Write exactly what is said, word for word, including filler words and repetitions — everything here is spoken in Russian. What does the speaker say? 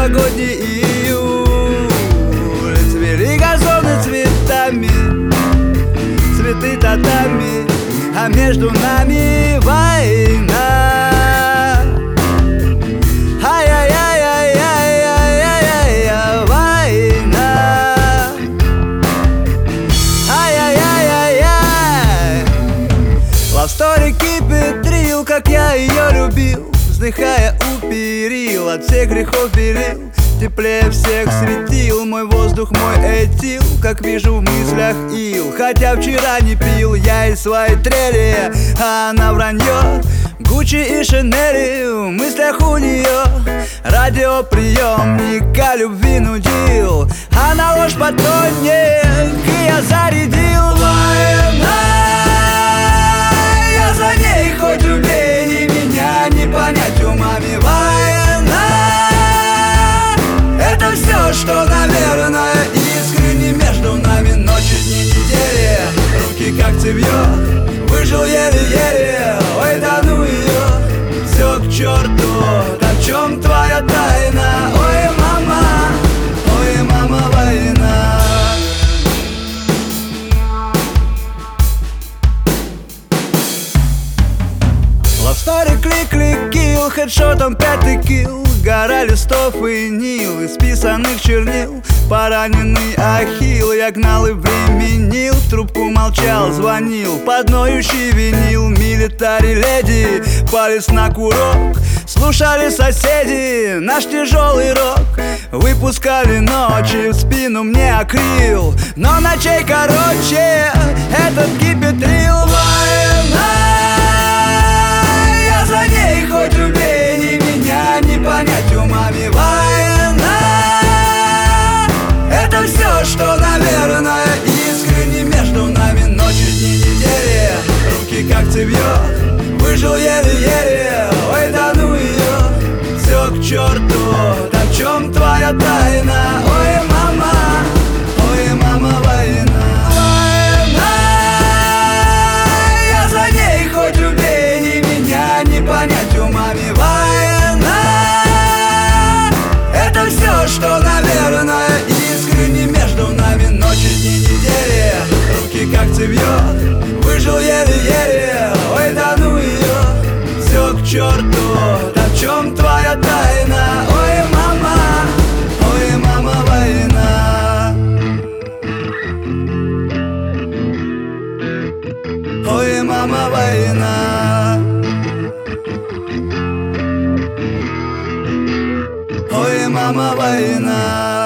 новогодний июль. Цвели газоны цветами, цветы татами, а между нами война. Ай-яй-яй-яй-яй-яй-яй, война. Ай-яй-яй-яй-яй. Love story кипятрил, как я ее любил, вздыхая у перил, от всех грехов берил, теплее всех светил мой воздух, мой этил, как вижу в мыслях ил. Хотя вчера не пил я из своей трели, а она вранье. Гуччи и Шинели в мыслях у нее, радиоприемник о любви нудил, а на ложь патронник я зарядил. Война, я за ней хоть убей, и меня не понять умами. Война, это все, что, наверное, искренне между нами. Ночи, дни, недели, руки как цевьё, выжил еле-еле. Ой, да ну ее, все к черту, да в чем твоя тайна? Ой, мама, ой, мама, война. Love story, клик-клик, килл, хедшотом пятый килл. Гора листов и нил, исписанных чернил, пораненный ахилл. Я гнал и временил, в трубку молчал, звонил под ноющий винил. Милитари леди, палец на курок, слушали соседи наш тяжелый рок. Выпускали ночи, в спину мне акрил, но ночей короче этот кипятрил. Война, я за ней хоть убей, и меня не понять умами. Война, это все, что, наверное, искренне между нами. Ночи, дни, недели, руки как цевьё, выжил еле-еле. Ой, да ну ее, все к черту, да в чем твоя тайна? Ой, мама, ой, мама, война. Война, я за ней хоть убей, и меня не понять умами. Война, это все, что, наверное, искренне между нами. Ночи, дни, недели, руки как цевьё, выжил еле-еле. Ой, да ну ее, все к черту, да в чем твоя тайна? Ой, мама, ой, мама, война. Ой, мама, война. Ой, мама, война.